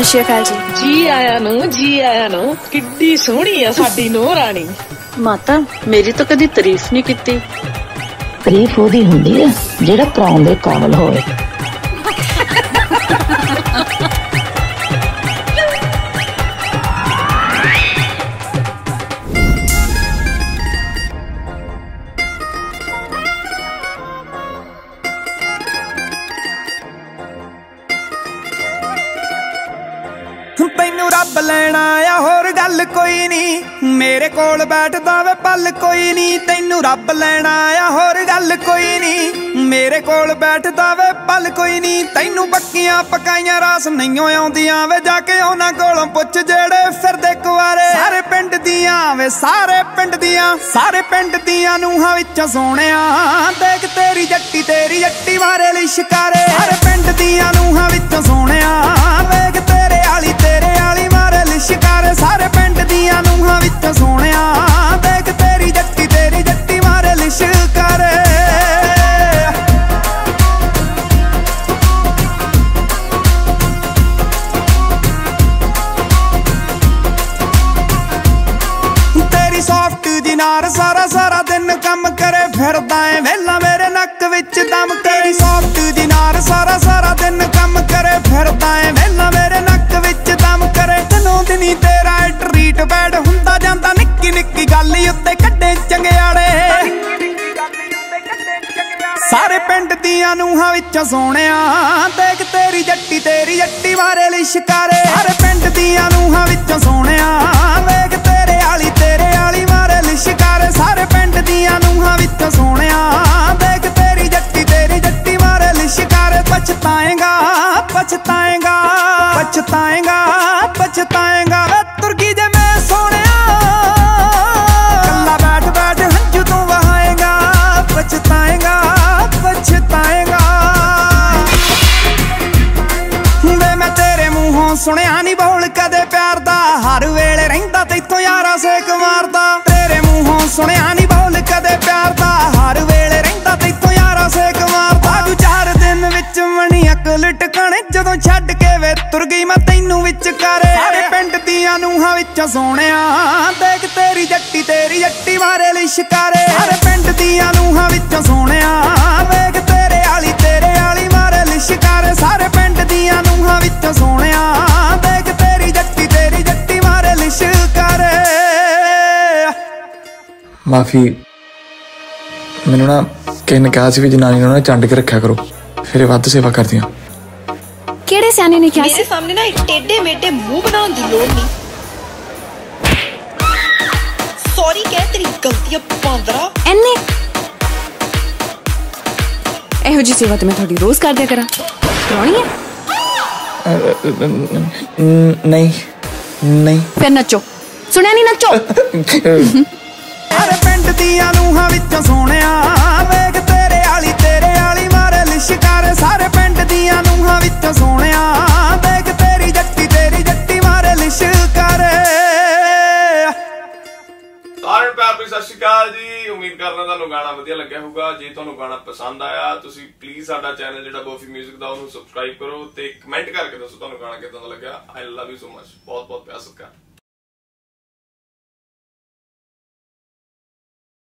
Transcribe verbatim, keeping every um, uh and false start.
ਸਤਿ ਸ਼੍ਰੀ ਅਕਾਲ ਜੀ। ਜੀ ਆਇਆਂ ਨੂੰ, ਜੀ ਆਇਆਂ ਨੂੰ। ਕਿੱਡੀ ਸੋਹਣੀ ਆ ਸਾਡੀ ਨੂੰਹ ਰਾਣੀ। ਮਾਤਾ ਮੇਰੀ ਤਾਂ ਕਦੀ ਤਾਰੀਫ ਨਹੀਂ ਕੀਤੀ। ਤਾਰੀਫ ਉਹਦੀ ਹੁੰਦੀ ਆ ਜਿਹੜਾ ਕਰਾਉਣ ਦੇ ਕਾਬਲ ਹੋਵੇ। ਤੈਨੂੰ ਰੱਬ ਲੈਣ ਆਇਆ ਹੋਰ ਗੱਲ ਕੋਈ ਨੀ, ਮੇਰੇ ਕੋਲ ਬੈਠਦਾ ਵੇ ਪਲ ਕੋਈ ਨੀ। ਤੈਨੂੰ ਰੱਬ ਲੈਣ ਆਇਆ ਹੋਰ ਗੱਲ ਕੋਈ ਨੀ, ਮੇਰੇ ਕੋਲ ਬੈਠਦਾ ਵੇ ਪਲ ਕੋਈ ਨੀ। ਤੈਨੂੰ ਬੱਕੀਆਂ ਪਕਾਈਆਂ ਰਾਸ ਨਹੀਂ ਆਉਂਦੀਆਂ ਵੇ, ਜਾ ਕੇ ਉਹਨਾਂ ਕੋਲੋਂ ਪੁੱਛ ਜਿਹੜੇ ਫਿਰਦੇ ਕੁਆਰੇ। ਸਾਰੇ ਪਿੰਡ ਦੀਆਂ ਵੇ ਸਾਰੇ ਪਿੰਡ ਦੀਆਂ, ਸਾਰੇ ਪਿੰਡ ਦੀਆਂ ਨੂੰਹਾਂ ਵਿੱਚੋਂ ਸੋਹਣਿਆ ਦੇਖ ਤੇਰੀ ਜੱਟੀ ਤੇਰੀ ਜੱਟੀ ਮਾਰੇ ਲਿਸ਼ਕਾਰੇ। ਸਾਰੇ ਪਿੰਡ ਦੀਆਂ ਨੂੰਹਾਂ ਵਿੱਚੋਂ ਸੋਹਣਿਆ ਵੇਖ ਤੇਰੇ ਆਲੀ ਤੇਰੇ ਆਲੀ ਮਾਰੇ ਲਿਸ਼ਕਾਰੇ। ਸਾਰੇ ਪਿੰਡ ਦੀਆਂ ਨੂੰਹਾਂ ਵਿੱਚੋਂ ਸੋਹਣਿਆ ਦੇਖ ਤੇਰੀ ਜੱਟੀ ਤੇਰੀ ਜੱਟੀ ਮਾਰੇ ਲਿਸ਼ਕਾਰੇ। ਤੇਰੀ ਸੌਫਟ ਦੀ ਨਾਰ ਸਾਰਾ ਸਾਰਾ ਦਿਨ ਕੰਮ ਕਰੇ ਫਿਰਦਾ ਏ ਵੇਲਾ ਮੇਰੇ ਨੱਕ ਵਿੱਚ ਦਮ। ਤੇਰੀ ਸੌਫਟ ਦੀ ਨਾਰ ਸਾਰਾ ਸਾਰਾ ਦਿਨ ਕੰਮ ਕਰੇ ਫਿਰਦਾ ਏ ਵੇਲਾ ਮੇਰੇ ਨੱਕ ਵਿੱਚ ਦਮ ਕਰੇ। ਦਿਨੋਂ ਦਿਨੀ ਤੇਰਾ ਟਰੀਟ ਬੈਡ ਹੁੰਦਾ ਜਾਂਦਾ, ਨਿੱਕੀ ਨਿੱਕੀ ਗੱਲ ਉੱਤੇ ਕੱਢੇ ਚੰਗਿਆੜੇ। ਸਾਰੇ ਪਿੰਡ ਦੀਆਂ ਨੂੰਹਾਂ ਵਿੱਚੋਂ ਸੋਹਣਿਆ ਦੇਖ ਤੇਰੀ ਜੱਟੀ ਤੇਰੀ ਜੱਟੀ ਮਾਰੇ ਲਿਸ਼ਕਾਰੇ। ਸਾਰੇ ਪਿੰਡ ਦੀਆਂ ਨੂੰਹਾਂ ਵਿੱਚੋਂ ਸੋਹਣਿਆ ਵੇਖ ਤੇਰੇ ਆਲੀ ਤੇਰੇ ਆਲੀ ਮਾਰੇ ਲਿਸ਼ਕਾਰੇ। ਸਾਰੇ ਪਿੰਡ ਦੀਆਂ ਨੂੰਹਾਂ ਵਿੱਚੋਂ ਸੋਹਣਿਆ ਦੇਖ ਤੇਰੀ ਜੱਟੀ ਤੇਰੀ ਜੱਟੀ ਮਾਰੇ ਲਿਸ਼ਕਾਰੇ। ਪਛਤਾਏਗਾ ਪਛਤਾਏਗਾ ਪਛਤਾਏਗਾ ਪਛਤਾਏਗਾ ਵੇ ਤੁਰਕੀ ਜੇ ਮੈਂ ਸੋਹਣਿਆ, ਕੱਲਾ ਬੈਠ ਬੈਠ ਹੰਝੂ ਤੂੰ ਵਹਾਏਗਾ। ਪਛਤਾਏਗਾ ਪਛਤਾਏਗਾ ਵੇ ਮੈਂ ਤੇਰੇ ਮੂੰਹੋਂ ਸੁਣਿਆ ਨੀ ਬੋਲ ਕਦੇ ਪਿਆਰ ਦਾ, ਹਰ ਵੇਲੇ ਰਹਿੰਦਾ ਤੈਥੋਂ ਯਾਰਾ ਸੇਕ ਮਾਰਦਾ। ਤੇਰੇ ਮੂੰਹੋਂ ਸੁਣਿਆ ਨੀ ਬੋਲ ਕਦੇ ਪਿਆਰ ਦਾ, ਹਰ ਵੇਲੇ ਰਹਿੰਦਾ ਤੈਥੋਂ ਯਾਰਾ ਸੇਕ ਮਾਰਦਾ। ਤੂੰ ਚਾਰ ਦਿਨ ਵਿੱਚ ਮਣੀ ਅਕਲ ਟਿਕਾਣੇ ਜਦੋਂ ਛੱਡ ਕੇ ਵੇ ਤੁਰ ਗਈ ਮੈਂ ਤੈਨੂੰ ਵਿੱਚ ਕਰੇ। ਸਾਰੇ ਪਿੰਡ ਦੀਆਂ ਨੂੰਹਾਂ ਵਿੱਚੋਂ ਸੋਹਣਿਆ ਦੇਖ ਤੇਰੀ ਜੱਟੀ ਤੇਰੀ ਜੱਟੀ ਮਾਰੇ ਲਿਸ਼ਕਾਰੇ। ਸਾਰੇ ਪਿੰਡ ਦੀਆਂ ਨੂੰਹਾਂ ਵਿੱਚੋਂ ਸੋਹਣਿਆ ਵੇਖ ਤੇਰੇ ਆਲੀ ਤੇਰੇ ਆਲੀ ਮਾਰੇ ਲਿਸ਼ਕਾਰੇ। ਸਾਰੇ ਪਿੰਡ ਦੀਆਂ ਨੂੰਹਾਂ ਵਿੱਚੋਂ ਸੋਹਣਿਆ ਦੇਖ ਤੇਰੀ ਜੱਟੀ ਤੇਰੀ ਜੱਟੀ ਮਾਰੇ ਲਿਸ਼ਕਾਰੇ। ਮਾਫੀ, ਮੈਨੂੰ ਨਾ ਕਿਸੇ ਨੇ ਕਿਹਾ ਸੀ ਵੀ ਜਨਾਨੀ ਨੂੰ ਨਾ ਚੰਡ ਕੇ ਰੱਖਿਆ ਕਰੋ, ਫਿਰ ਵੱਧ ਸੇਵਾ ਕਰਦੀਆਂ। ਕਿਹੜੇ ਸਿਆਣੇ ਨੇ ਕਿਹਾ ਸੀ? ਮੇਰੇ ਸਾਹਮਣੇ ਨਾ ਇੱਕ ਟੇਢੇ ਮੇਢੇ ਮੂੰਹ ਬਣਾਉਣ ਦੀ ਲੋੜ ਨਹੀਂ। ਸੌਰੀ ਕਹਿ ਤੇਰੀ ਗਲਤੀ ਆ ਬਾਂਦਰਾ। ਐਨੇ ਇਹੋ ਜਿਹੀ ਸੇਵਾ ਤੇ ਮੈਂ ਤੁਹਾਡੀ ਰੋਜ਼ ਕਰ ਦਿਆ ਕਰਾਂ। ਕਰਾਉਣੀ ਹੈ? ਨਹੀਂ ਨਹੀਂ। ਫਿਰ ਨੱਚੋ, ਸੁਣਿਆ ਨਹੀਂ? ਨੱਚੋ। ਸਾਰੇ ਪਿੰਡ ਦੀਆਂ ਨੂੰਹਾਂ ਵਿੱਚੋਂ ਸੋਹਣਿਆ ਵੇਖ ਤੇਰੇ ਆਲੀ ਤੇਰੇ ਆਲੀ ਮਾਰੇ ਲਿਸ਼ਕਾਰੇ। ਸਾਰੇ ਪਿੰਡ ਦੀਆਂ ਨੂੰਹਾਂ ਵਿੱਚੋਂ ਸੋਹਣਿਆ ਵੇਖ ਤੇਰੀ ਜੱਟੀ ਤੇਰੀ ਜੱਟੀ ਮਾਰੇ ਲਿਸ਼ਕਾਰੇ। ਸਾਰਿਆਂ ਨੂੰ ਪਿਆਰ ਭਰੀ ਸਤਿ ਸ਼੍ਰੀ ਅਕਾਲ ਜੀ। ਉਮੀਦ ਕਰਦਾ ਤੁਹਾਨੂੰ ਗਾਣਾ ਵਧੀਆ ਲੱਗਿਆ ਹੋਊਗਾ। ਜੇ ਤੁਹਾਨੂੰ ਗਾਣਾ ਪਸੰਦ ਆਇਆ ਤੁਸੀਂ ਪਲੀਜ਼ ਸਾਡਾ ਚੈਨਲ ਜਿਹੜਾ ਬੋਫੀ ਮਿਊਜ਼ਿਕ ਦਾ ਉਹਨੂੰ ਸਬਸਕ੍ਰਾਈਬ ਕਰੋ ਤੇ ਕਮੈਂਟ ਕਰਕੇ ਦੱਸੋ ਤੁਹਾਨੂੰ ਗਾਣਾ ਕਿੱਦਾਂ ਦਾ ਲੱਗਿਆ। I love you so much. ਬਹੁਤ ਬਹੁਤ ਪਿਆਰ ਸਤਿਕਾਰ।